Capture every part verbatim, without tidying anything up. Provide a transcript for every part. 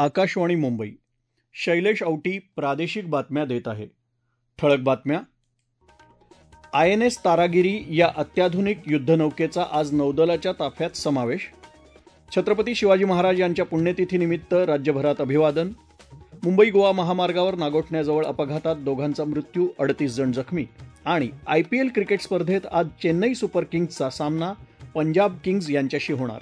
आकाशवाणी मुंबई. शैलेश औटी प्रादेशिक बातम्या देत आहे. ठळक बातम्या. आय एन एस तारागिरी या अत्याधुनिक युद्धनौकेचा आज नौदलाच्या ताफ्यात समावेश. छत्रपती शिवाजी महाराज यांच्या पुण्यतिथीनिमित्त राज्यभरात अभिवादन. मुंबई गोवा महामार्गावर नागोठण्याजवळ अपघातात दोघांचा मृत्यू, अडतीस जण जखमी. आणि आय पी एल क्रिकेट स्पर्धेत आज चेन्नई सुपर किंग्जचा सामना पंजाब किंग्ज यांच्याशी होणार.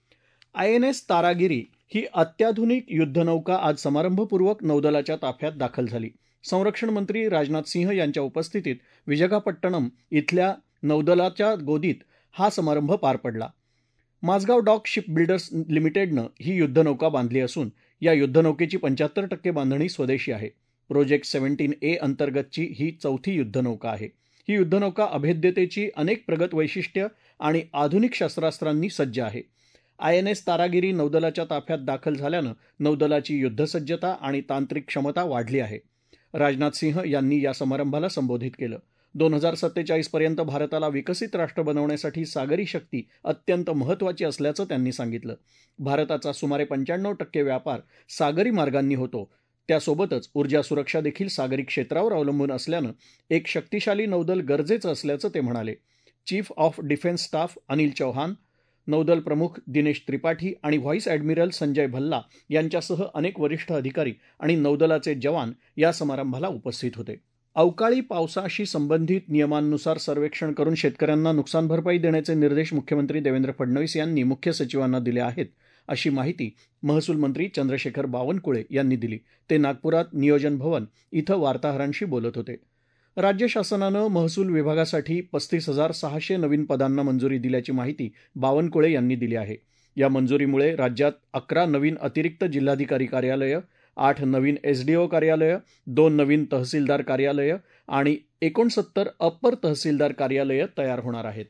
आय एन एस तारागिरी ही अत्याधुनिक युद्धनौका आज समारंभपूर्वक नौदलाच्या ताफ्यात दाखल झाली. संरक्षण मंत्री राजनाथ सिंह यांच्या उपस्थितीत विशाखापट्टणम इथल्या नौदलाच्या गोदीत हा समारंभ पार पडला. माझगाव डॉक शिप बिल्डर्स लिमिटेडनं ही युद्धनौका बांधली असून या युद्धनौकेची पंच्याहत्तर टक्के बांधणी स्वदेशी आहे. प्रोजेक्ट सेव्हन्टीन ए अंतर्गतची ही चौथी युद्धनौका आहे. ही युद्धनौका अभेद्यतेची अनेक प्रगत वैशिष्ट्य आणि आधुनिक शस्त्रास्त्रांनी सज्ज आहे. आय एन एस तारागिरी नौदलाच्या ताफ्यात दाखल झाल्यानं नौदलाची युद्धसज्जता आणि तांत्रिक क्षमता वाढली आहे. राजनाथ सिंह यांनी या समारंभाला संबोधित केलं. दोन हजार सत्तेचाळीस पर्यंत भारताला विकसित राष्ट्र बनवण्यासाठी सागरी शक्ती अत्यंत महत्त्वाची असल्याचं त्यांनी सांगितलं. भारताचा सुमारे पंच्याण्णव टक्के व्यापार सागरी मार्गांनी होतो. त्यासोबतच ऊर्जा सुरक्षा देखील सागरी क्षेत्रावर अवलंबून असल्यानं एक शक्तिशाली नौदल गरजेचं असल्याचं ते म्हणाले. Chief of defence staff Anil Chauhan, नौदल प्रमुख दिनेश त्रिपाठी आणि व्हाईस ॲडमिरल संजय भल्ला यांच्यासह अनेक वरिष्ठ अधिकारी आणि नौदलाचे जवान या समारंभाला उपस्थित होते. अवकाळी पावसाशी संबंधित नियमांनुसार सर्वेक्षण करून शेतकऱ्यांना नुकसान भरपाई देण्याचे निर्देश मुख्यमंत्री देवेंद्र फडणवीस यांनी मुख्य सचिवांना दिले आहेत, अशी माहिती महसूल मंत्री चंद्रशेखर बावनकुळे यांनी दिली. ते नागपुरात नियोजन भवन इथं वार्ताहरांशी बोलत होते. राज्य शासनानं महसूल विभागासाठी पस्तीस हजार सहाशे नवीन पदांना मंजुरी दिल्याची माहिती बावनकुळे यांनी दिली आहे. या मंजुरीमुळे राज्यात अकरा नवीन अतिरिक्त जिल्हाधिकारी कार्यालयं, आठ नवीन एस डी ओ कार्यालयं, दोन नवीन तहसीलदार कार्यालयं आणि एकोणसत्तर अप्पर तहसीलदार कार्यालयं तयार होणार आहेत.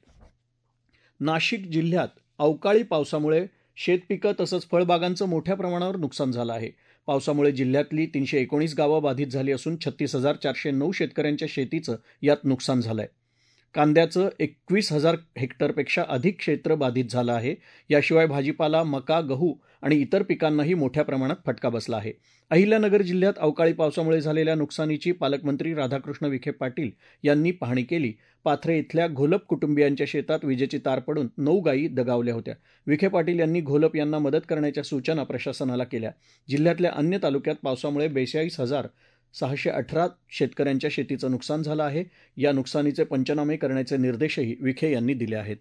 नाशिक जिल्ह्यात अवकाळी पावसामुळे शेतपिकं तसंच फळबागांचं मोठ्या प्रमाणावर नुकसान झालं आहे. पावसामुळे जिल्ह्यातली तीनशे एकोणीस गावं बाधित झाली असून छत्तीस हजार चारशे नऊ शेतकऱ्यांच्या शेतीचं यात नुकसान झालं आहे. कांद्याचं एकवीस हजार हेक्टरपेक्षा अधिक क्षेत्र बाधित झालं आहे. याशिवाय भाजीपाला, मका, गहू आणि इतर पिकांनाही मोठ्या प्रमाणात फटका बसला आहे. अहिल्यानगर जिल्ह्यात अवकाळी पावसामुळे झालेल्या नुकसानीची पालकमंत्री राधाकृष्ण विखे पाटील यांनी पाहणी केली. पाथरे इथल्या घोलप कुटुंबियांच्या शेतात विजेची तार पडून नऊ गायी दगावल्या होत्या. विखे पाटील यांनी घोलप यांना मदत करण्याच्या सूचना प्रशासनाला केल्या. जिल्ह्यातल्या अन्य तालुक्यात पावसामुळे बेचाळीस हजार सहाशे अठरा शेतकऱ्यांच्या शेतीचं नुकसान झालं आहे. या नुकसानीचे पंचनामे करण्याचे निर्देशही विखे यांनी दिले आहेत.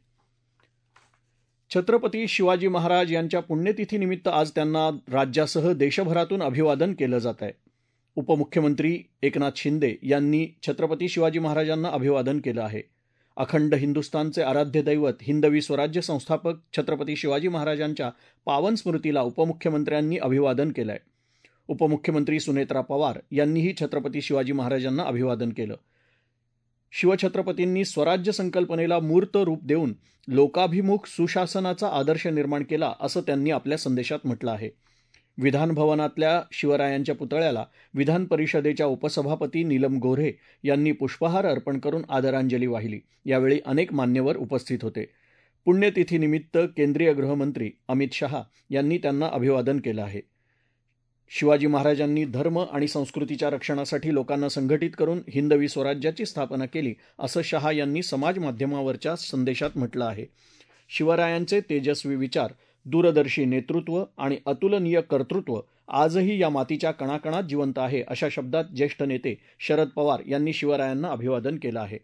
छत्रपती शिवाजी महाराज यांच्या पुण्यतिथीनिमित्त आज त्यांना राज्यासह देशभरातून अभिवादन केलं जात आहे. उपमुख्यमंत्री एकनाथ शिंदे यांनी छत्रपती शिवाजी महाराजांना अभिवादन केलं आहे. अखंड हिंदुस्थानचे आराध्य दैवत हिंदवी स्वराज्य संस्थापक छत्रपती शिवाजी महाराजांच्या पावन स्मृतीला उपमुख्यमंत्र्यांनी अभिवादन केलं आहे. उपमुख्यमंत्री सुनेत्रा पवार यांनीही छत्रपती शिवाजी महाराजांना अभिवादन केलं. शिवछत्रपतींनी स्वराज्य संकल्पनेला मूर्त रूप देऊन लोकाभिमुख सुशासनाचा आदर्श निर्माण केला, असं त्यांनी आपल्या संदेशात म्हटलं आहे. विधानभवनातल्या शिवरायांच्या पुतळ्याला विधान परिषदेच्या उपसभापती नीलम गोऱ्हे यांनी पुष्पहार अर्पण करून आदरांजली वाहिली. यावेळी अनेक मान्यवर उपस्थित होते. पुण्यतिथीनिमित्त केंद्रीय गृहमंत्री अमित शहा यांनी त्यांना अभिवादन केलं आहे. शिवाजी महाराजांनी धर्म आणि संस्कृतीच्या रक्षणासाठी लोकांना संघटित करून हिंदवी स्वराज्याची स्थापना केली, असं शहा यांनी समाज माध्यमावरच्या संदेशात म्हटलं आहे. शिवरायांचे तेजस्वी विचार, दूरदर्शी नेतृत्व आणि अतुलनीय कर्तृत्व आजही या मातीच्या कणाकणात जिवंत आहे, अशा शब्दात ज्येष्ठ नेते शरद पवार यांनी शिवरायांना अभिवादन केलं आहे.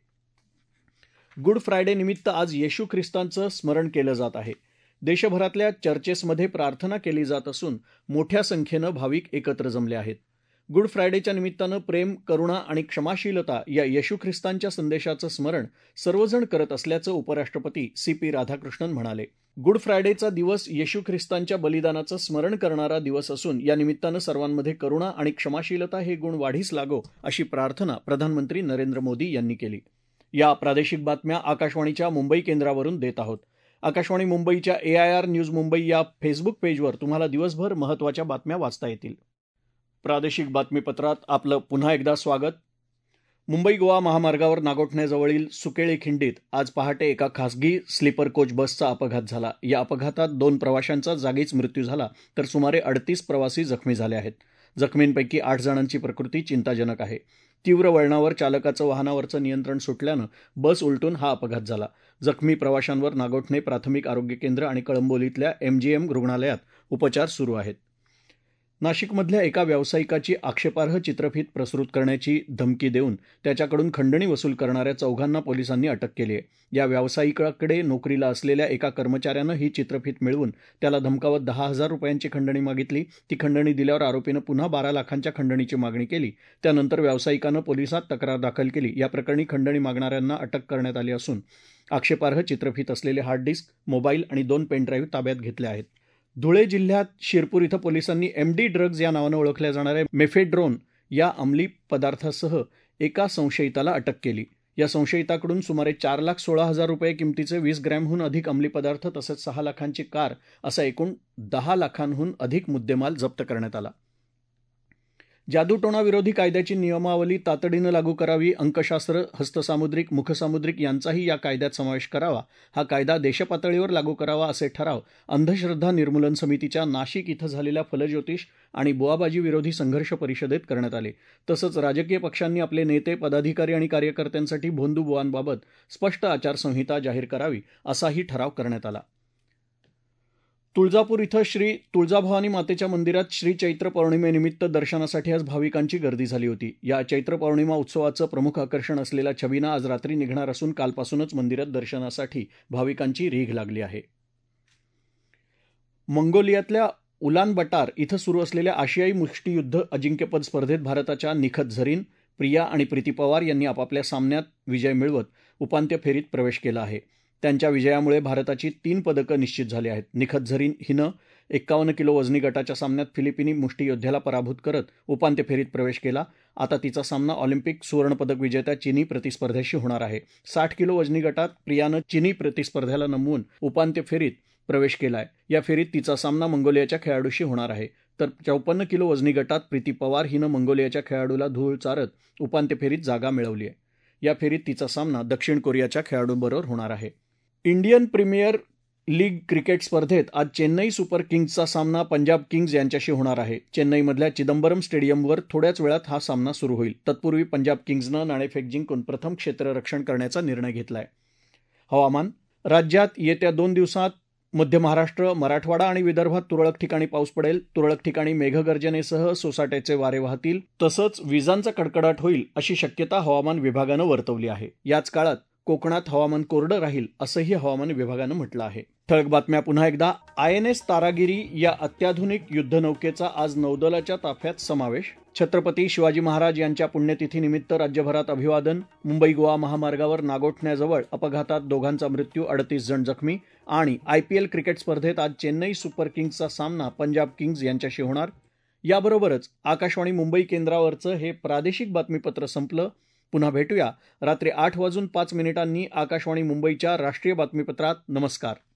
गुड फ्रायडे निमित्त आज येशू ख्रिस्तांचं स्मरण केलं जात आहे. देशभरातल्या चर्चेसमध्ये प्रार्थना केली जात असून मोठ्या संख्येनं भाविक एकत्र जमले आहेत. गुड फ्रायडेच्या निमित्तानं प्रेम, करुणा आणि क्षमाशीलता या येशू ख्रिस्तांच्या संदेशाचं स्मरण सर्वजण करत असल्याचं उपराष्ट्रपती सी पी राधाकृष्णन म्हणाले. गुड फ्रायडेचा दिवस येशू ख्रिस्तांच्या बलिदानाचं स्मरण करणारा दिवस असून या निमित्तानं सर्वांमध्ये करुणा आणि क्षमाशीलता हे गुण वाढीस लागो, अशी प्रार्थना प्रधानमंत्री नरेंद्र मोदी यांनी केली. या प्रादेशिक बातम्या आकाशवाणीच्या मुंबई केंद्रावरून देत आहोत. आकाशवाणी मुंबईच्या A I R news Mumbai या फेसबुक पेजवर तुम्हाला दिवसभर महत्त्वाच्या बातम्या वाचता येतील. प्रादेशिक बातमीपत्रात आपलं पुन्हा एकदा स्वागत. मुंबई गोवा महामार्गावर नागोठण्याजवळील सुकेळी खिंडीत आज पहाटे एका खासगी स्लीपर कोच बसचा अपघात झाला. या अपघातात दोन प्रवाशांचा जागीच मृत्यू झाला तर सुमारे अडतीस प्रवासी जखमी झाले आहेत. जखमींपैकी आठ जणांची प्रकृती चिंताजनक आहे. तीव्र वळणावर चालकाचं वाहनावरचं नियंत्रण सुटल्यानं बस उलटून हा अपघात झाला. जखमी प्रवाशांवर नागोठणे प्राथमिक आरोग्य केंद्र आणि कळंबोलीतल्या एमजीएम रुग्णालयात उपचार सुरू आहेत. नाशिकमधल्या एका व्यावसायिकाची आक्षेपार्ह चित्रफीत प्रसृत करण्याची धमकी देऊन त्याच्याकडून खंडणी वसूल करणाऱ्या चौघांना पोलिसांनी अटक केली आहे. या व्यावसायिकाकडे नोकरीला असलेल्या एका कर्मचाऱ्यानं ही चित्रफीत मिळवून त्याला धमकावत दहा हजार रुपयांची खंडणी मागितली. ती खंडणी दिल्यावर आरोपीनं पुन्हा बारा लाखांच्या खंडणीची मागणी केली. त्यानंतर व्यावसायिकानं पोलिसात तक्रार दाखल केली. या प्रकरणी खंडणी मागणाऱ्यांना अटक करण्यात आली असून आक्षेपार्ह चित्रफीत असलेले हार्ड डिस्क, मोबाईल आणि दोन पेनड्राईव्ह ताब्यात घेतले आहेत. धुळे जिल्ह्यात शिरपूर इथं पोलिसांनी एमडी ड्रग्ज या नावानं ओळखल्या जाणाऱ्या मेफेड्रोन या अंमली पदार्थासह एका संशयिताला अटक केली. या संशयिताकडून सुमारे चार लाख सोळा हजार रुपये किमतीचे वीस ग्रॅमहून अधिक अंमली पदार्थ तसंच सहा लाखांची कार असा एकूण दहा लाखांहून अधिक मुद्देमाल जप्त करण्यात आला. जादूटोणा विरोधी कायद्याची नियमावली तातडीनं लागू करावी. अंकशास्त्र, हस्तसामुद्रिक, मुखसामुद्रिक यांचाही या कायद्यात समावेश करावा. हा कायदा देशपातळीवर लागू करावा असे ठराव अंधश्रद्धा निर्मूलन समितीच्या नाशिक इथं झालेल्या फलज्योतिष आणि बुवाबाजी विरोधी संघर्ष परिषदेत करण्यात आले. तसंच राजकीय पक्षांनी आपले नेते, पदाधिकारी आणि कार्यकर्त्यांसाठी भोंदू बुवांबाबत स्पष्ट आचारसंहिता जाहीर करावी असाही ठराव करण्यात आला. तुळजापूर इथं श्री तुळजाभवानी मातेच्या मंदिरात श्री चैत्र पौर्णिमेनिमित्त दर्शनासाठी आज भाविकांची गर्दी झाली होती. या चैत्र पौर्णिमा उत्सवाचं प्रमुख आकर्षण असलेला छबिना आज रात्री निघणार असून कालपासूनच मंदिरात दर्शनासाठी भाविकांची रीघ लागली आहे. मंगोलियातल्या उलान बटार इथं सुरू असलेल्या आशियाई मुष्टियुद्ध अजिंक्यपद स्पर्धेत भारताच्या निखत झरीन, प्रिया आणि प्रीती पवार यांनी आपापल्या सामन्यात विजय मिळवत उपांत्य फेरीत प्रवेश केला आहे. त्यांच्या विजयामुळे भारताची तीन पदकं निश्चित झाली आहेत. निखत झरीन हिनं एक्कावन्न किलो वजनी गटाच्या सामन्यात फिलिपिनी मुष्टियोद्ध्याला पराभूत करत उपांत्य फेरीत प्रवेश केला. आता तिचा सामना ऑलिम्पिक सुवर्णपदक विजेत्या चिनी प्रतिस्पर्ध्याशी होणार आहे. साठ किलो वजनी गटात प्रियानं चिनी प्रतिस्पर्ध्याला नमवून उपांत्य फेरीत प्रवेश केलाय. या फेरीत तिचा सामना मंगोलियाच्या खेळाडूशी होणार आहे. तर चौपन्न किलो वजनी गटात प्रीती पवार हिनं मंगोलियाच्या खेळाडूला धूळ चारत उपांत्य फेरीत जागा मिळवली आहे. या फेरीत तिचा सामना दक्षिण कोरियाच्या खेळाडूंबरोबर होणार आहे. इंडियन प्रीमियर लीग क्रिकेट स्पर्धेत आज चेन्नई सुपर किंग्सचा सामना पंजाब किंग्ज यांच्याशी होणार आहे. चेन्नईमधल्या चिदंबरम स्टेडियमवर थोड्याच वेळात हा सामना सुरू होईल. तत्पूर्वी पंजाब किंग्जनं नाणेफेक जिंकून प्रथम क्षेत्ररक्षण करण्याचा निर्णय घेतलाय. हवामान. राज्यात येत्या दोन दिवसात मध्य महाराष्ट्र, मराठवाडा आणि विदर्भात तुरळक ठिकाणी पाऊस पडेल. तुरळक ठिकाणी मेघगर्जनेसह सोसाट्याचे वारे वाहतील तसंच विजांचा कडकडाट होईल अशी शक्यता हवामान विभागानं वर्तवली आहे. याच काळात कोकणात हवामान कोरडं राहील असंही हवामान विभागानं म्हटलं आहे. ठळक बातम्या पुन्हा एकदा. आय एन एस तारागिरी या अत्याधुनिक युद्धनौकेचा आज नौदलाच्या ताफ्यात समावेश. छत्रपती शिवाजी महाराज यांच्या पुण्यतिथीनिमित्त राज्यभरात अभिवादन. मुंबई गोवा महामार्गावर नागोठण्याजवळ अपघातात दोघांचा मृत्यू, अडतीस जण जखमी. आणि आयपीएल क्रिकेट स्पर्धेत आज चेन्नई सुपर किंग्सचा सामना पंजाब किंग्ज यांच्याशी होणार. याबरोबरच आकाशवाणी मुंबई केंद्रावरचं हे प्रादेशिक बातमीपत्र संपलं. पुन्हा भेटूया रात्री आठ वाजून पाच मिनिटांनी आकाशवाणी मुंबईच्या राष्ट्रीय बातमीपत्रात. नमस्कार.